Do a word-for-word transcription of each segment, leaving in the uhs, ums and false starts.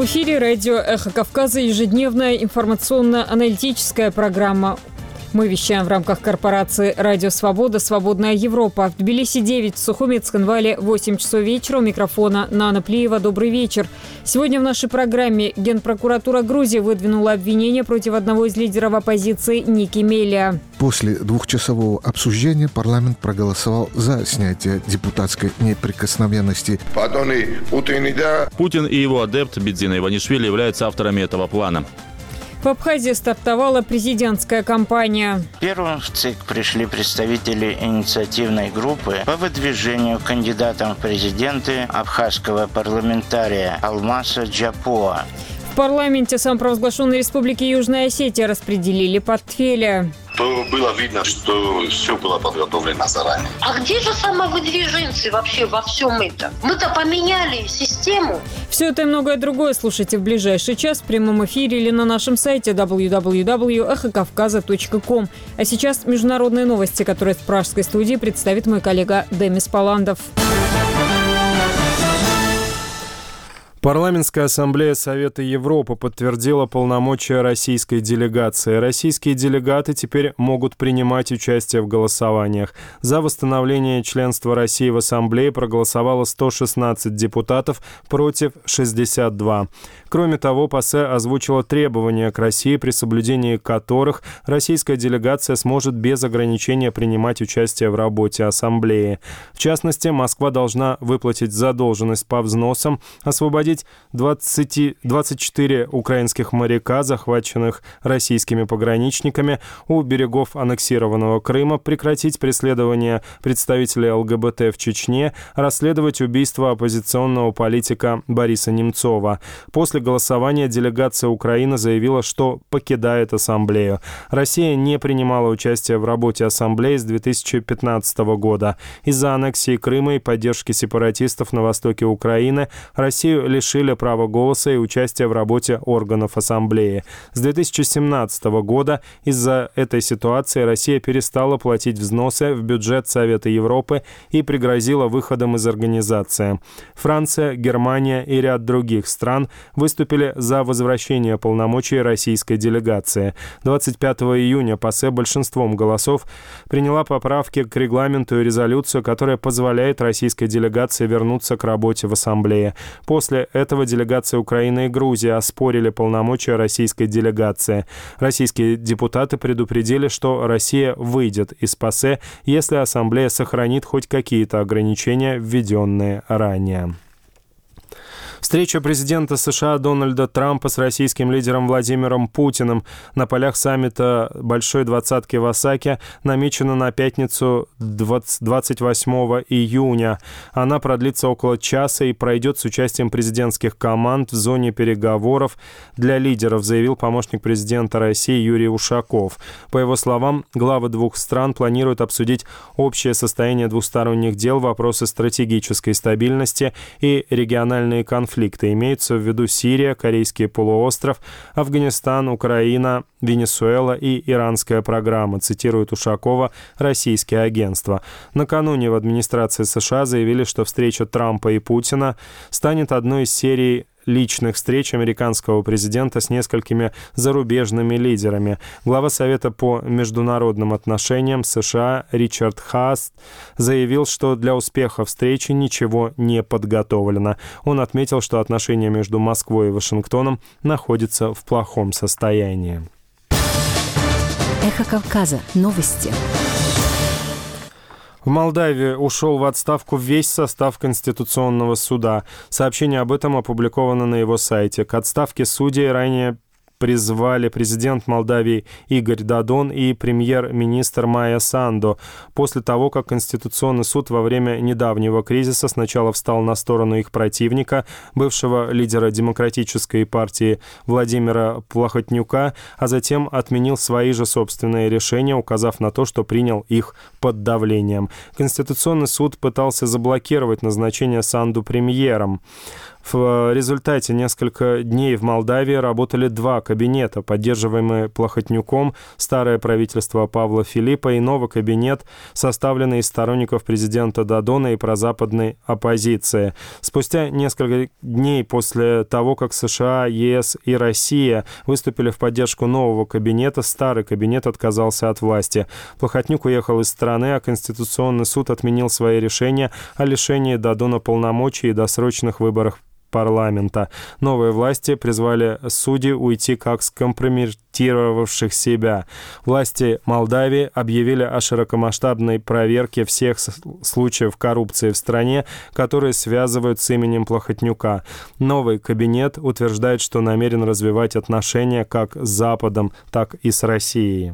В эфире радио «Эхо Кавказа» ежедневная информационно-аналитическая программа. Мы вещаем в рамках корпорации «Радио Свобода. Свободная Европа». В Тбилиси девять, в Сухуми, Цхинвале восемь часов вечера. У микрофона Нана Плиева. Добрый вечер. Сегодня в нашей программе Генпрокуратура Грузии выдвинула обвинение против одного из лидеров оппозиции Ники Мелия. После двухчасового обсуждения парламент проголосовал за снятие депутатской неприкосновенности. Путин и его адепт Бидзина Иванишвили являются авторами этого плана. В Абхазии стартовала президентская кампания. Первым в ЦИК пришли представители инициативной группы по выдвижению кандидатом в президенты абхазского парламентария Алмаса Джапоа. В парламенте самопровозглашенной республики Южная Осетия распределили портфели. То было видно, что все было подготовлено заранее. А где же самовыдвиженцы вообще во всем этом? Мы-то поменяли систему. Все это и многое другое слушайте в ближайший час в прямом эфире или на нашем сайте дабл ю дабл ю дабл ю точка эхо кавказа точка ком. А сейчас международные новости, которые в пражской студии представит мой коллега Демис Паландов. Парламентская ассамблея Совета Европы подтвердила полномочия российской делегации. Российские делегаты теперь могут принимать участие в голосованиях. За восстановление членства России в ассамблее проголосовало сто шестнадцать депутатов против шестьдесят два. Кроме того, ПАСЕ озвучила требования к России, при соблюдении которых российская делегация сможет без ограничения принимать участие в работе ассамблеи. В частности, Москва должна выплатить задолженность по взносам, освободить двадцать, двадцать четыре украинских моряка, захваченных российскими пограничниками у берегов аннексированного Крыма, прекратить преследование представителей ЛГБТ в Чечне, расследовать убийство оппозиционного политика Бориса Немцова. После голосования делегация Украины заявила, что покидает ассамблею. Россия не принимала участие в работе ассамблеи с две тысячи пятнадцатого года. Из-за аннексии Крыма и поддержки сепаратистов на востоке Украины Россию лишили права голоса и участия в работе органов ассамблеи. С две тысячи семнадцатого года из-за этой ситуации Россия перестала платить взносы в бюджет Совета Европы и пригрозила выходом из организации. Франция, Германия и ряд других стран выступили за возвращение полномочий российской делегации. двадцать пятого июня ПАСЕ большинством голосов приняла поправки к регламенту и резолюцию, которая позволяет российской делегации вернуться к работе в ассамблее. После этого делегация Украины и Грузии оспорили полномочия российской делегации. Российские депутаты предупредили, что Россия выйдет из ПАСЕ, если ассамблея сохранит хоть какие-то ограничения, введенные ранее. Встреча президента США Дональда Трампа с российским лидером Владимиром Путиным на полях саммита Большой двадцатки в Осаке намечена на пятницу двадцать восьмого июня. Она продлится около часа и пройдет с участием президентских команд в зоне переговоров для лидеров, заявил помощник президента России Юрий Ушаков. По его словам, главы двух стран планируют обсудить общее состояние двусторонних дел, вопросы стратегической стабильности и региональные конфликты. Конфликты. Имеются в виду Сирия, Корейский полуостров, Афганистан, Украина, Венесуэла и иранская программа, цитирует Ушакова российские агентства. Накануне в администрации США заявили, что встреча Трампа и Путина станет одной из серий личных встреч американского президента с несколькими зарубежными лидерами. Глава Совета по международным отношениям США Ричард Хааст заявил, что для успеха встречи ничего не подготовлено. Он отметил, что отношения между Москвой и Вашингтоном находятся в плохом состоянии. Эхо Кавказа. Новости. В Молдавии ушел в отставку весь состав Конституционного суда. Сообщение об этом опубликовано на его сайте. К отставке судей ранее призвали президент Молдавии Игорь Додон и премьер-министр Майя Санду. После того, как Конституционный суд во время недавнего кризиса сначала встал на сторону их противника, бывшего лидера Демократической партии Владимира Плохотнюка, а затем отменил свои же собственные решения, указав на то, что принял их под давлением. Конституционный суд пытался заблокировать назначение Санду премьером. В результате несколько дней в Молдавии работали два кабинета, поддерживаемые Плохотнюком, старое правительство Павла Филиппа, и новый кабинет, составленный из сторонников президента Додона и прозападной оппозиции. Спустя несколько дней после того, как США, ЕС и Россия выступили в поддержку нового кабинета, старый кабинет отказался от власти. Плохотнюк уехал из страны, а Конституционный суд отменил свои решения о лишении Додона полномочий и досрочных выборах парламента. Новые власти призвали судей уйти как скомпрометировавших себя. Власти Молдавии объявили о широкомасштабной проверке всех случаев коррупции в стране, которые связывают с именем Плохотнюка. Новый кабинет утверждает, что намерен развивать отношения как с Западом, так и с Россией.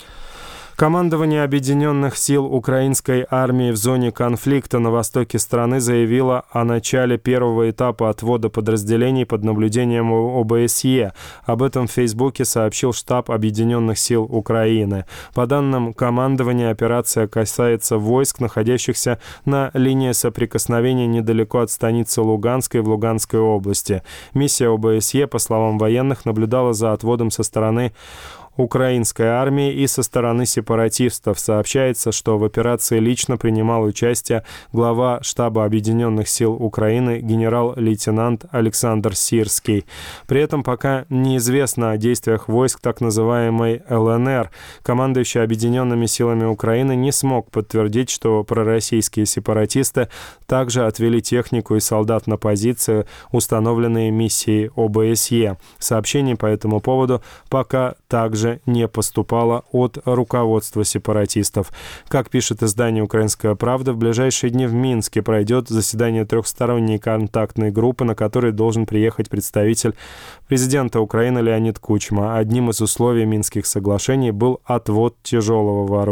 Командование Объединенных сил украинской армии в зоне конфликта на востоке страны заявило о начале первого этапа отвода подразделений под наблюдением ОБСЕ. Об этом в Фейсбуке сообщил штаб Объединенных сил Украины. По данным командования, операция касается войск, находящихся на линии соприкосновения недалеко от станицы Луганской в Луганской области. Миссия ОБСЕ, по словам военных, наблюдала за отводом со стороны украинской армии и со стороны сепаратистов. Сообщается, что в операции лично принимал участие глава штаба Объединенных сил Украины генерал-лейтенант Александр Сирский. При этом пока неизвестно о действиях войск так называемой ЛНР. Командующий Объединенными силами Украины не смог подтвердить, что пророссийские сепаратисты также отвели технику и солдат на позиции, установленные миссией ОБСЕ. Сообщений по этому поводу пока также не поступало от руководства сепаратистов. Как пишет издание «Украинская правда», в ближайшие дни в Минске пройдет заседание трехсторонней контактной группы, на которой должен приехать представитель президента Украины Леонид Кучма. Одним из условий Минских соглашений был отвод тяжелого вооружения.